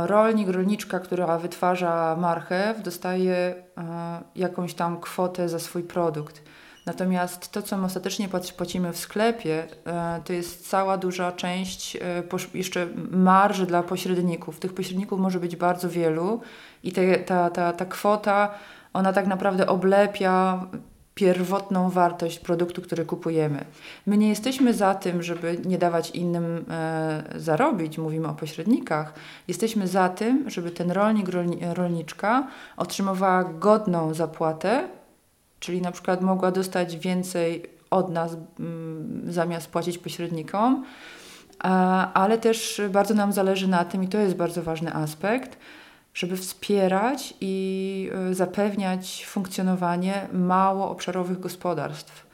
rolnik, rolniczka, która wytwarza marchew, dostaje jakąś tam kwotę za swój produkt. Natomiast to, co my ostatecznie płacimy w sklepie, to jest cała duża część jeszcze marży dla pośredników. Tych pośredników może być bardzo wielu i ta kwota, ona tak naprawdę oblepia pierwotną wartość produktu, który kupujemy. My nie jesteśmy za tym, żeby nie dawać innym zarobić, mówimy o pośrednikach. Jesteśmy za tym, żeby ten rolnik, rolniczka otrzymywała godną zapłatę, czyli na przykład mogła dostać więcej od nas zamiast płacić pośrednikom, ale też bardzo nam zależy na tym, i to jest bardzo ważny aspekt, żeby wspierać i zapewniać funkcjonowanie małoobszarowych gospodarstw.